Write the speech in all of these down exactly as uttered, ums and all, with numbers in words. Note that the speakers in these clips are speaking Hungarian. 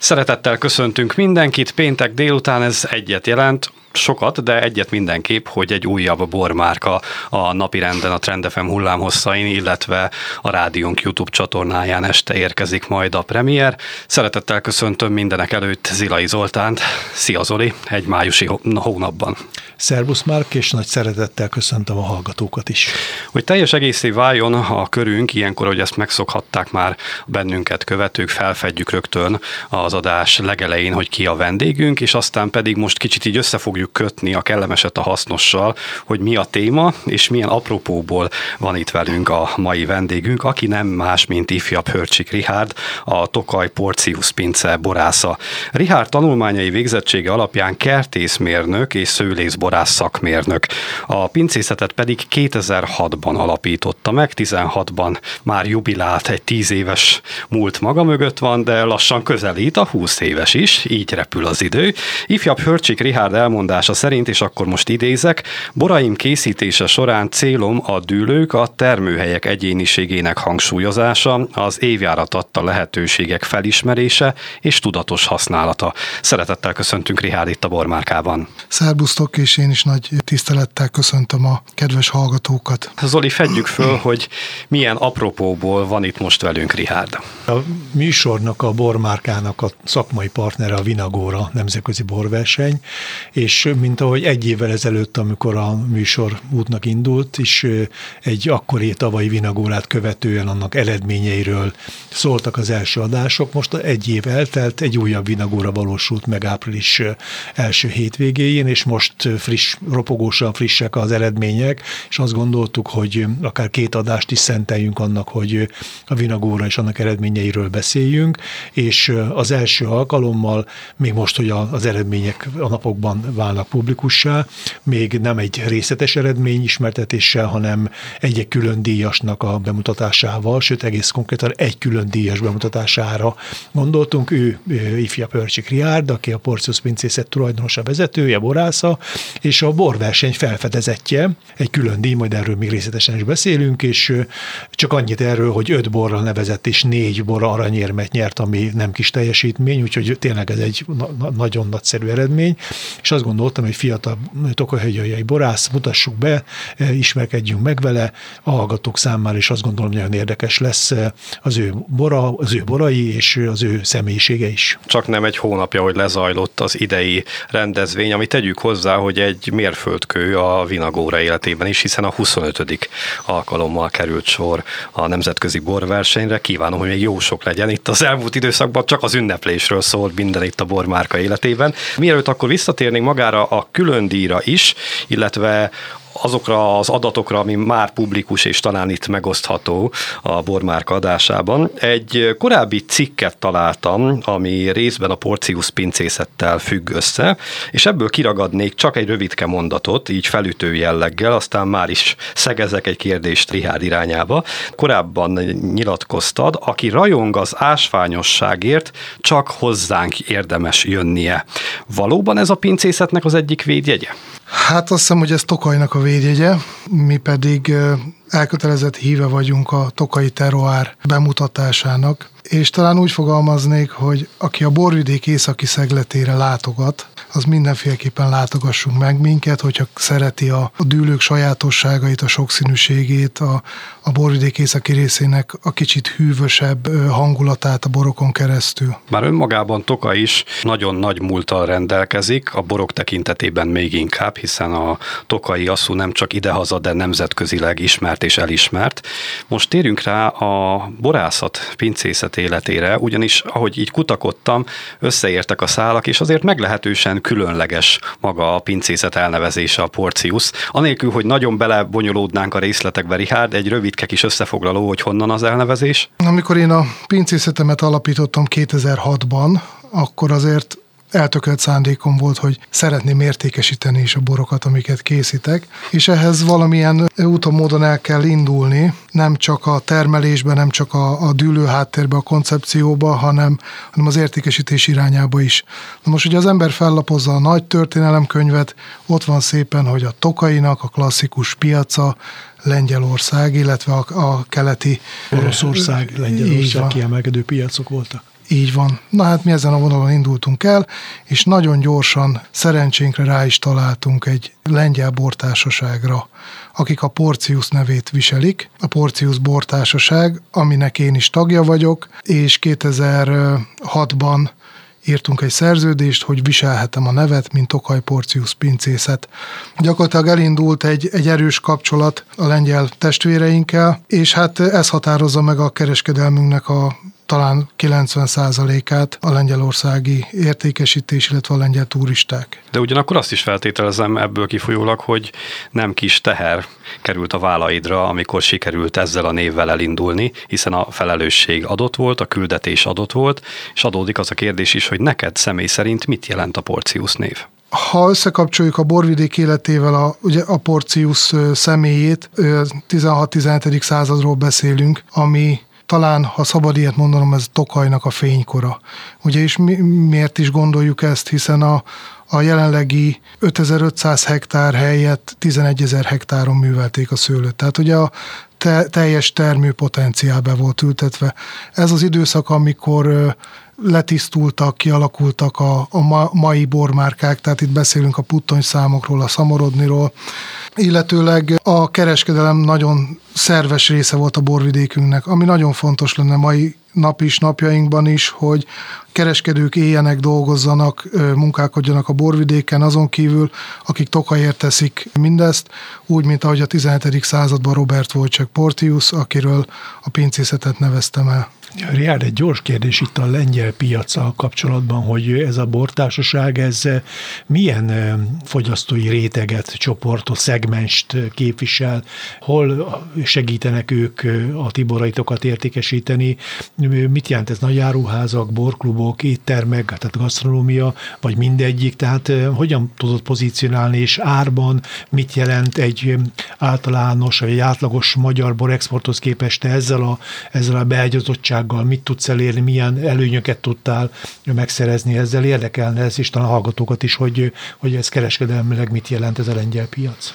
Szeretettel köszöntünk mindenkit, péntek délután ez egyet jelent, sokat, de egyet mindenképp, hogy egy újabb bormárka a napirenden a Trend ef em hullámhosszain, illetve a rádiónk YouTube csatornáján este érkezik majd a premier. Szeretettel köszöntöm mindenek előtt Zilai Zoltánt. Szia Zoli, egy májusi hónapban. Szervusz Márk, és nagy szeretettel köszöntöm a hallgatókat is. Hogy teljes egészé váljon a körünk, ilyenkor, hogy ezt megszokhatták már bennünket követők, felfedjük rögtön az adás legelején, hogy ki a vendégünk, és aztán pedig most kicsit így össze fogjuk kötni a kellemeset a hasznossal, hogy mi a téma, és milyen apropóból van itt velünk a mai vendégünk, aki nem más, mint ifjabb Hörcsik Richárd, a Tokaj Porcius pince borásza. Richárd tanulmányai végzettsége alapján kertészmérnök és szőlészborász szakmérnök. A pincészetet pedig kétezer-hatban alapította meg, tizenhatban már jubilált, egy tíz éves múlt maga mögött van, de lassan közelít a húsz éves is, így repül az idő. Ifjabb Hörcsik Richárd elmondása szerint, és akkor most idézek, boraim készítése során célom a dűlők, a termőhelyek egyéniségének hangsúlyozása, az évjárat adta lehetőségek felismerése és tudatos használata. Szeretettel köszöntünk Richárd itt a bormárkában. Szerbusztok, és én is nagy tisztelettel köszöntöm a kedves hallgatókat. Zoli, fedjük föl, hogy milyen apropóból van itt most velünk Richárd. A műsornak, a bormárkának a szakmai partnere a Vinagóra nemzetközi borverseny, és mint ahogy egy évvel ezelőtt, amikor a műsor útnak indult, és egy akkori tavalyi Vinagórát követően annak eredményeiről szóltak az első adások. Most egy év eltelt, egy újabb Vinagóra valósult meg április első hétvégéjén, és most friss, ropogósan frissek az eredmények, és azt gondoltuk, hogy akár két adást is szenteljünk annak, hogy a Vinagóra és annak eredményeiről beszéljünk, és az első alkalommal, még most, hogy az eredmények a napokban válnak publikussá, még nem egy részletes eredmény ismertetéssel, hanem egy-egy külön díjasnak a bemutatásával, sőt egész konkrétan egy külön díjas bemutatására gondoltunk. Ő, ő ifjabb Hörcsik Richárd, aki a Porcius pincészet tulajdonosa, vezetője, borásza, és a borverseny felfedezetje, egy külön díj, majd erről még részletesen is beszélünk, és csak annyit erről, hogy öt borral nevezett, és négy bor aranyérmet nyert, ami nem kis teljesítmény, úgyhogy tényleg ez egy na- nagyon nagyszerű eredmény, és azt gondoltam, hogy fiatal tokajhegyai borász, mutassuk be, ismerkedjünk meg vele, a hallgatók számára is azt gondolom, hogy nagyon érdekes lesz az ő bora, az ő borai és az ő személyisége is. Csak nem egy hónapja, hogy lezajlott az idei rendezvény, amit tegyük hozzá, hogy egy mérföldkő a Vinagóra életében is, hiszen a huszonötödik alkalommal került sor a nemzetközi borversenyre. Kívánom, hogy még jó sok legyen. Itt az elmúlt időszakban csak az ünneplésről szólt minden itt a bormárka életében. Mielőtt akkor visszatérnénk magára a külön díjra is, illetve azokra az adatokra, ami már publikus és talán itt megosztható a bormárka adásában. Egy korábbi cikket találtam, ami részben a Porcius pincészettel függ össze, és ebből kiragadnék csak egy rövidke mondatot, így felütő jelleggel, aztán már is szegezek egy kérdést Richárd irányába. Korábban nyilatkoztad, aki rajong az ásványosságért, csak hozzánk érdemes jönnie. Valóban ez a pincészetnek az egyik védjegye? Hát azt hiszem, hogy ez Tokajnak a védjegye, mi pedig elkötelezett híve vagyunk a tokaji terroár bemutatásának, és talán úgy fogalmaznék, hogy aki a borvidék északi szegletére látogat, az mindenféleképpen látogassunk meg minket, hogyha szereti a, a dűlők sajátosságait, a sokszínűségét, a, a borvidék északi részének a kicsit hűvösebb hangulatát a borokon keresztül. Már önmagában Tokaj is nagyon nagy múlttal rendelkezik, a borok tekintetében még inkább, hiszen a tokaji asszú nem csak idehaza, de nemzetközileg ismert és elismert. Most térjünk rá a borászat, pincészet életére, ugyanis ahogy így kutakodtam, összeértek a szálak, és azért meglehetősen különleges maga a pincészet elnevezése, a Porcius. Anélkül, hogy nagyon belebonyolódnánk a részletekbe, Richárd, egy rövidke kis összefoglaló, hogy honnan az elnevezés? Amikor én a pincészetemet alapítottam kétezer-hatban, akkor azért eltökélt szándékom volt, hogy szeretném értékesíteni is a borokat, amiket készítek, és ehhez valamilyen úton módon el kell indulni, nem csak a termelésben, nem csak a, a dűlő háttérbe, a koncepcióba, hanem, hanem az értékesítés irányába is. Na most, hogy az ember fellapozza a nagy történelemkönyvet, ott van szépen, hogy a Tokainak a klasszikus piaca Lengyelország, illetve a, a keleti Oroszország, Lengyelország kiemelkedő piacok voltak. Így van. Na hát mi ezen a vonalon indultunk el, és nagyon gyorsan, szerencsénkre rá is találtunk egy lengyel bortársaságra, akik a Porcius nevét viselik. A Porcius bortársaság, aminek én is tagja vagyok, és kétezer-hatban írtunk egy szerződést, hogy viselhetem a nevet, mint Tokaj Porcius pincészet. Gyakorlatilag elindult egy, egy erős kapcsolat a lengyel testvéreinkkel, és hát ez határozza meg a kereskedelmünknek a talán kilencven százalékát a lengyelországi értékesítés, illetve a lengyel turisták. De ugyanakkor azt is feltételezem ebből kifolyólag, hogy nem kis teher került a vállaidra, amikor sikerült ezzel a névvel elindulni, hiszen a felelősség adott volt, a küldetés adott volt, és adódik az a kérdés is, hogy neked személy szerint mit jelent a Porcius név? Ha összekapcsoljuk a borvidék életével a, ugye a Porcius személyét, tizenhat-tizenhetedik századról beszélünk, ami talán, ha szabad ilyet mondanom, ez Tokajnak a fénykora. Ugye, és mi, miért is gondoljuk ezt, hiszen a, a jelenlegi ötezer-ötszáz hektár helyett tizenegyezer hektáron művelték a szőlőt. Tehát ugye a te, teljes termőpotenciál be volt ültetve. Ez az időszak, amikor letisztultak, kialakultak a, a mai bormárkák, tehát itt beszélünk a puttonyszámokról, a szamorodniról, illetőleg a kereskedelem nagyon szerves része volt a borvidékünknek, ami nagyon fontos lenne mai nap is, napjainkban is, hogy kereskedők éljenek, dolgozzanak, munkálkodjanak a borvidéken, azon kívül, akik Tokajért teszik mindezt, úgy, mint ahogy a tizenhetedik században Robert Wojciech Porcius, akiről a pincészetet neveztem el. Richárd, egy gyors kérdés itt a lengyel piaccal kapcsolatban, hogy ez a bortársaság, ez milyen fogyasztói réteget, csoportot, szegmenst képvisel, hol segítenek ők a ti boraitokat értékesíteni, mit jelent ez, nagy áruházak, borklubok, éttermek, tehát gasztronómia, vagy mindegyik, tehát hogyan tudod pozícionálni, és árban mit jelent egy általános, vagy egy átlagos magyar borexporthoz képest te ezzel a, ezzel a beágyazottsággal mit tudsz elérni, milyen előnyöket tudtál megszerezni ezzel, érdekelne ez is, talán a hallgatókat is, hogy, hogy ez kereskedelmileg mit jelent ez a lengyel piac.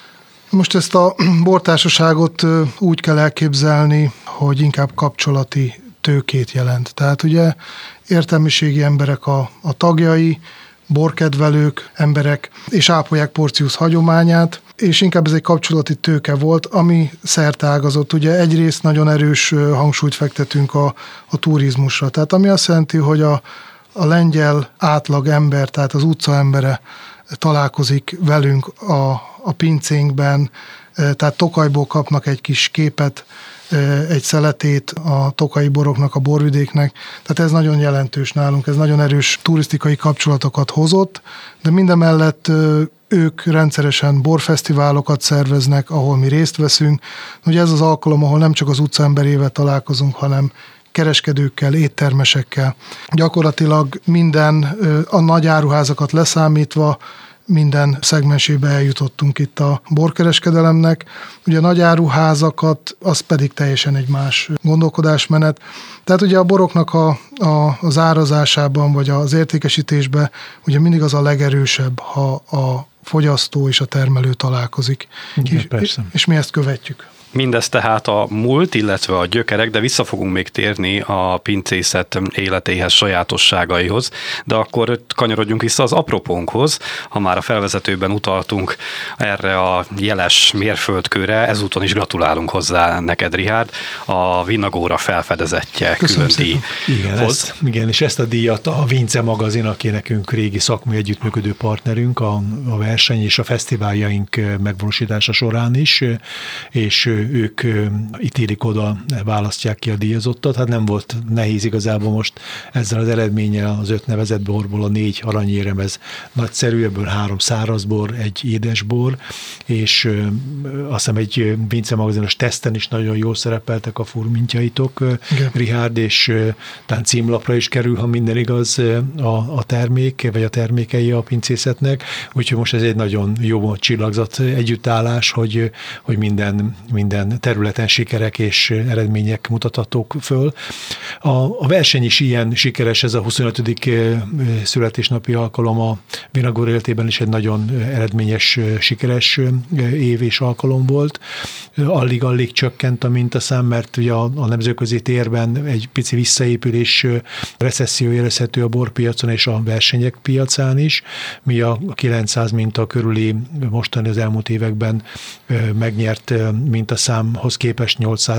Most ezt a bortársaságot úgy kell elképzelni, hogy inkább kapcsolati tőkét jelent. Tehát ugye értelmiségi emberek a, a tagjai, borkedvelők, emberek, és ápolják Porcius hagyományát, és inkább ez egy kapcsolati tőke volt, ami szerteágazott. Ugye egyrészt nagyon erős hangsúlyt fektetünk a, a turizmusra. Tehát ami azt jelenti, hogy a, a lengyel átlag ember, tehát az utca embere találkozik velünk a, a pincénkben, tehát Tokajból kapnak egy kis képet, egy szeletét a tokaji boroknak, a borvidéknek. Tehát ez nagyon jelentős nálunk, ez nagyon erős turisztikai kapcsolatokat hozott, de mindemellett ők rendszeresen borfesztiválokat szerveznek, ahol mi részt veszünk. Ugye ez az alkalom, ahol nem csak az utcaemberével találkozunk, hanem kereskedőkkel, éttermesekkel. Gyakorlatilag minden, a nagy áruházakat leszámítva, minden szegmensébe eljutottunk itt a borkereskedelemnek. Ugye a nagy áruházakat, az pedig teljesen egy más gondolkodásmenet. Tehát ugye a boroknak a, a, az árazásában, vagy az értékesítésben ugye mindig az a legerősebb, ha a fogyasztó és a termelő találkozik. Igen, és, persze. és mi ezt követjük. Mindez tehát a múlt, illetve a gyökerek, de vissza fogunk még térni a pincészet életéhez, sajátosságaihoz, de akkor kanyarodjunk vissza az apropónkhoz, ha már a felvezetőben utaltunk erre a jeles mérföldkőre, ezúton is gratulálunk hozzá neked, Richárd, a Vinagóra felfedezetje külön díj. Igen, ezt, igen, és ezt a díjat a Vince magazin, aki nekünk régi szakmai együttműködő partnerünk a, a verseny és a fesztiváljaink megvalósítása során is, és ők ítélik oda, választják ki a díjazottat. Hát nem volt nehéz igazából most ezzel az eredménnyel az öt nevezett borból a négy aranyérem, ez nagyszerű, ebből három szárazbor, egy édesbor, és azt hiszem egy Vince magazinos teszten is nagyon jól szerepeltek a furmintjaitok, Richárd, és talán címlapra is kerül, ha minden igaz, a, a termék, vagy a termékei a pincészetnek, úgyhogy most ez egy nagyon jó csillagzat együttállás, hogy, hogy minden, minden minden területen sikerek és eredmények mutathatók föl. A, a verseny is ilyen sikeres, ez a huszonötödik születésnapi alkalom a Vinagóra életében is egy nagyon eredményes, sikeres év és alkalom volt. Alig-alig csökkent a mintaszám, mert ugye a, a nemzetközi térben egy pici visszaépülés, recesszió érezhető a borpiacon és a versenyek piacán is. Mi a kilencszáz minta körüli mostani az elmúlt években megnyert mintaszámhoz képest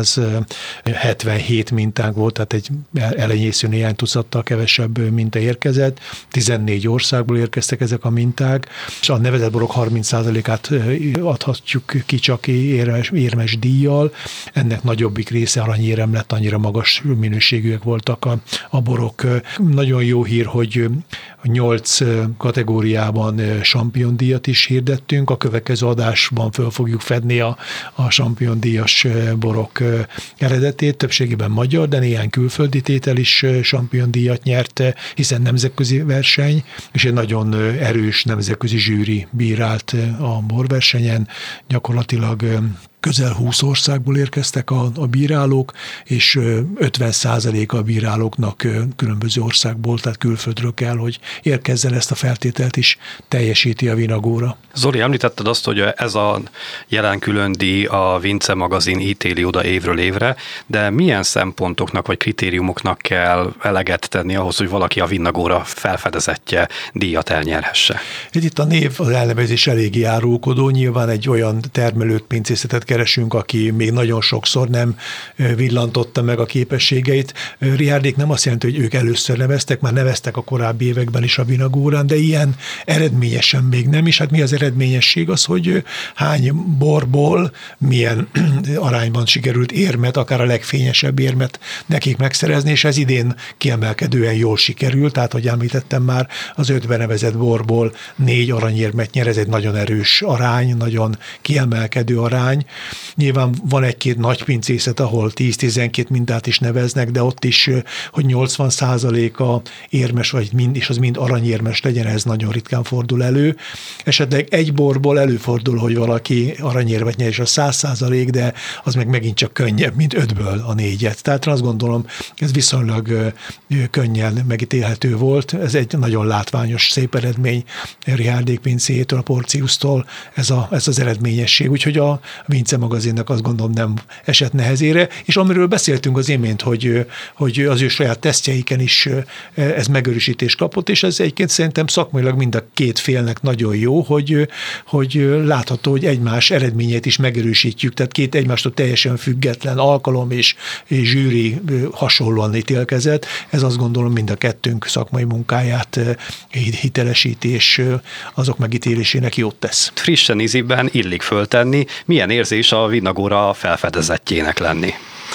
nyolcszázhetvenhét mintánk volt, tehát egy elenyésző néhány tucattal kevesebb minta érkezett. tizennégy országból érkeztek ezek a minták, és a nevezett borok harminc százalékát adhatjuk ki csak érmes, érmes díjjal. Ennek nagyobbik része aranyérem lett, annyira magas minőségűek voltak a, a borok. Nagyon jó hír, hogy nyolc kategóriában champion-díjat is hirdettünk. A következő adásban föl fogjuk fedni a, a champion-díjas borok eredetét. Többségében magyar, de néhány külföldi tétel is champion-díjat nyert, hiszen nemzetközi verseny, és egy nagyon erős nemzetközi zsűri bírált a borversenyen. Gyakorlatilag közel húsz országból érkeztek a, a bírálók, és ötven százaléka a bírálóknak különböző országból, tehát külföldről kell, hogy érkezzen, ezt a feltételt is teljesíti a Vinagóra. Zoli, említetted azt, hogy ez a jelen külön díj a Vince magazin ítéli oda évről évre, de milyen szempontoknak vagy kritériumoknak kell eleget tenni ahhoz, hogy valaki a Vinagóra felfedezettje díjat elnyerhesse? Itt a név, az elnevezés eléggé árulkodó, nyilván egy olyan termelőt, pincészetet keresünk, aki még nagyon sokszor nem villantotta meg a képességeit. Riárdék nem azt jelenti, hogy ők először neveztek, már neveztek a korábbi években is a Vinagórán, de ilyen eredményesen még nem, és hát mi az eredményesség? Az, hogy hány borból milyen arányban sikerült érmet, akár a legfényesebb érmet nekik megszerezni, és ez idén kiemelkedően jól sikerült, tehát, hogy említettem már, az öt benevezett borból négy aranyérmet nyer, ez egy nagyon erős arány, nagyon kiemelkedő arány. Nyilván van egy-két nagy pincészet, ahol tíz-tizenkét mintát is neveznek, de ott is, hogy nyolcvan százaléka érmes, vagy mind, és az mind aranyérmes legyen, ez nagyon ritkán fordul elő. Esetleg egy borból előfordul, hogy valaki aranyérmet nyer, és a száz százalék, de az meg megint csak könnyebb, mint ötből a négyet. Tehát azt gondolom, ez viszonylag könnyen megítélhető volt. Ez egy nagyon látványos, szép eredmény Riárdék pincéjétől, a Porciusztól, ez, a, ez az eredményesség. Úgyhogy a Vince magazinnak azt gondolom nem esett nehezére, és amiről beszéltünk az imént, hogy, hogy az ő saját tesztjeiken is ez megerősítést kapott, és ez egyébként szerintem szakmailag mind a két félnek nagyon jó, hogy, hogy látható, hogy egymás eredményeit is megerősítjük, tehát két egymástól teljesen független alkalom és, és zsűri hasonlóan ítélkezett. Ez azt gondolom mind a kettőnk szakmai munkáját hitelesíti, és azok megítélésének jót tesz. Frissen ízében illik föltenni, milyen érzés a Vinagóra felfedezettjének lenni?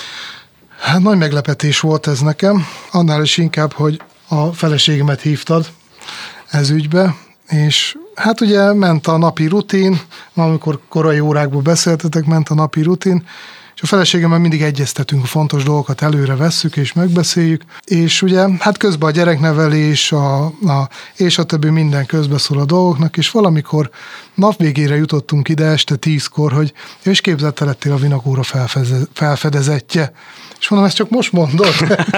Hát nagy meglepetés volt ez nekem, annál is inkább, hogy a feleségemet hívtad ez ügybe, és hát ugye ment a napi rutin, amikor korai órákból beszéltetek, ment a napi rutin, és a feleségemmel mindig egyeztetünk, a fontos dolgokat előre vesszük és megbeszéljük, és ugye hát közben a gyereknevelés, a, a, és a többi minden közbeszól a dolgoknak, és valamikor nap végére jutottunk ide este tízkor, hogy és képzeld, lettél a Vinagóra felfedezettje. És mondom, ezt csak most mondod?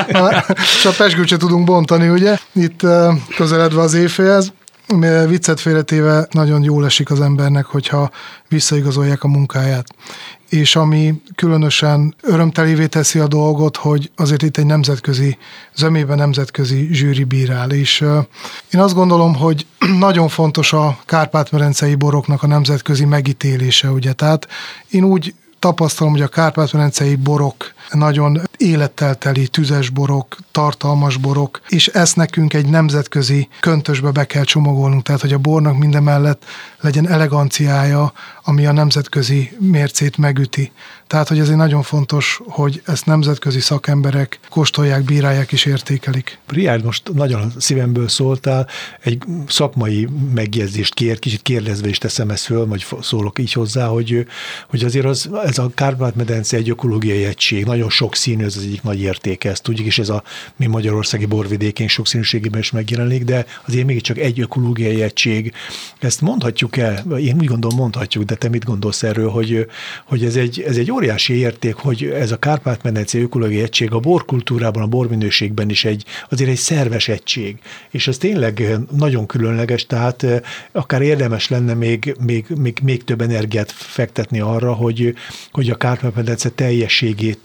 És a pezsgőt tudunk bontani, ugye? Itt közeledve az éjfélhez. Viccet félretéve nagyon jól esik az embernek, hogyha visszaigazolják a munkáját. És ami különösen örömtelévé teszi a dolgot, hogy azért itt egy nemzetközi, zömében nemzetközi zsűri bírál. És én azt gondolom, hogy nagyon fontos a kárpát-medencei boroknak a nemzetközi megítélése, ugye. Tehát én úgy tapasztalom, hogy a kárpát-medencei borok nagyon élettel teli, tüzes borok, tartalmas borok, és ezt nekünk egy nemzetközi köntösbe be kell csomagolnunk, tehát hogy a bornak minden mellett legyen eleganciája, ami a nemzetközi mércét megüti. Tehát, hogy ezért nagyon fontos, hogy ezt nemzetközi szakemberek kóstolják, bírálják és értékelik. Riárd, most nagyon szívemből szóltál, egy szakmai megjegyzést kér, kicsit kérdezve is teszem ezt föl, vagy szólok így hozzá, hogy, hogy azért az ez a Kárpát-medence egy ökológiai egység, nagyon sokszínű, ez az egyik nagy értéke, ezt tudjuk, és ez a mi magyarországi borvidékén sokszínűségében is megjelenik, de azért mégiscsak egy ökológiai egység. Ezt mondhatjuk el, én úgy gondolom mondhatjuk, de te mit gondolsz erről, hogy, hogy ez, egy, ez egy óriási érték, hogy ez a Kárpát-medence ökológiai egység a borkultúrában, a borminőségben is egy, azért egy szerves egység, és ez tényleg nagyon különleges, tehát akár érdemes lenne még, még, még, még több energiát fektetni arra, hogy, hogy a Kárpát-medence teljességét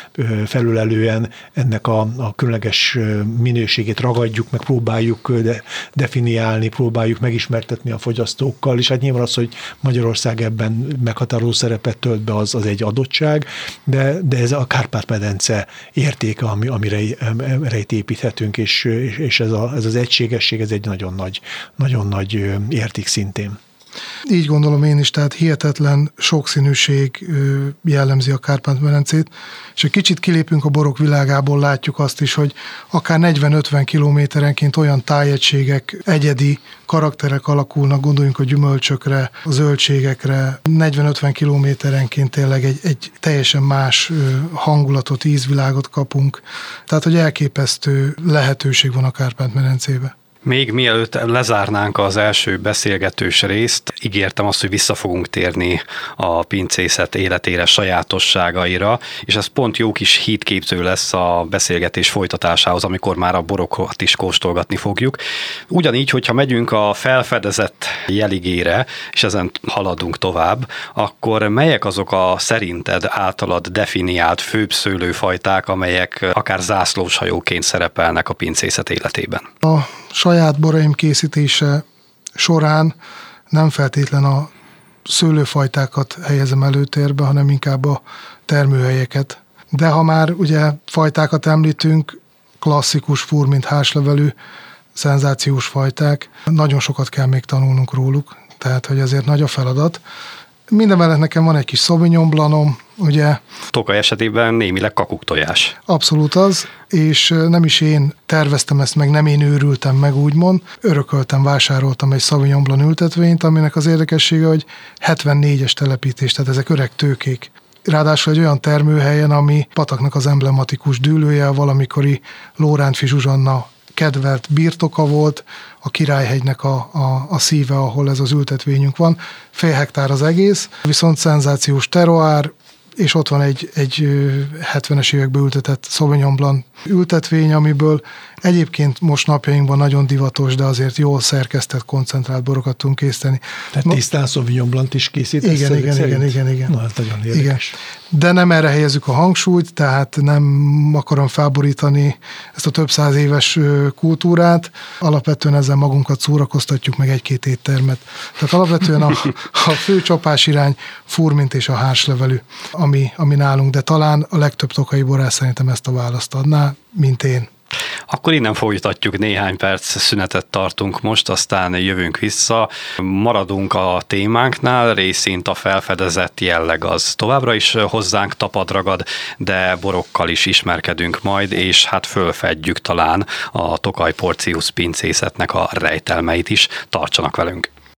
felülelően ennek a, a különleges minőségét ragadjuk, meg próbáljuk de, definiálni, próbáljuk megismertetni a fogyasztókkal, és hát nyilván az, hogy Magyarország ebben meghatározó szerepet tölt be, az, az egy adottság, de, de ez a Kárpát-medence értéke, ami, amire, amire itt építhetünk, és, és ez, a, ez az egységesség, ez egy nagyon nagy, nagyon nagy érték szintén. Így gondolom én is, tehát hihetetlen sokszínűség jellemzi a Kárpát-medencét, és egy kicsit kilépünk a borok világából, látjuk azt is, hogy akár negyven-ötven kilométerenként olyan tájegységek, egyedi karakterek alakulnak, gondoljunk a gyümölcsökre, a zöldségekre, negyven-ötven kilométerenként tényleg egy, egy teljesen más hangulatot, ízvilágot kapunk, tehát hogy elképesztő lehetőség van a Kárpát-medencébe. Még mielőtt lezárnánk az első beszélgetős részt, ígértem azt, hogy vissza fogunk térni a pincészet életére, sajátosságaira, és ez pont jó kis hídképző lesz a beszélgetés folytatásához, amikor már a borokat is kóstolgatni fogjuk. Ugyanígy, hogyha megyünk a felfedezett jeligére, és ezen haladunk tovább, akkor melyek azok a szerinted általad definiált főbb szőlőfajták, amelyek akár zászlóshajóként szerepelnek a pincészet életében? A saját boraim készítése során nem feltétlen a szőlőfajtákat helyezem előtérbe, hanem inkább a termőhelyeket. De ha már ugye fajtákat említünk, klasszikus furmint hárslevelű, szenzációs fajták, nagyon sokat kell még tanulnunk róluk, tehát hogy azért nagy a feladat. Mindemellett nekem van egy kis Sauvignon Blancom, ugye. Tokaj esetében némileg kakuktojás. Abszolút az, és nem is én terveztem ezt meg, nem én őrültem meg, úgymond. Örököltem, vásároltam egy Sauvignon Blanc ültetvényt, aminek az érdekessége, hogy hetvennégyes telepítés, tehát ezek öreg tőkék. Ráadásul egy olyan termőhelyen, ami Pataknak az emblematikus dűlője, a valamikori Lórántfi Zsuzsanna kedvelt birtoka volt, a Királyhegynek a, a, a szíve, ahol ez az ültetvényünk van. Fél hektár az egész, viszont szenzációs terroár, és ott van egy, egy hetvenes években ültetett Sauvignon Blanc ültetvény, amiből egyébként most napjainkban nagyon divatos, de azért jól szerkesztett, koncentrált borokat tudunk készíteni. Tehát tisztán Sauvignon Blanc is készítesz? Igen, igen, igen, igen, igen. Na, hát nagyon érdekes. Igen. De nem erre helyezzük a hangsúlyt, tehát nem akarom felborítani ezt a több száz éves kultúrát. Alapvetően ezzel magunkat szórakoztatjuk, meg egy-két éttermet. Tehát alapvetően a, a fő csapás irány furmint és a hárslevelű, ami, ami nálunk, de talán a legtöbb tokai borász szerintem ezt a választ adná, mint én. Akkor innen folytatjuk, néhány perc szünetet tartunk most, aztán jövünk vissza. Maradunk a témánknál, részint a felfedezett jelleg az továbbra is hozzánk tapad ragad, de borokkal is ismerkedünk majd, és hát fölfedjük talán a Tokaj Porcius pincészetnek a rejtelmeit is. Tartsanak velünk!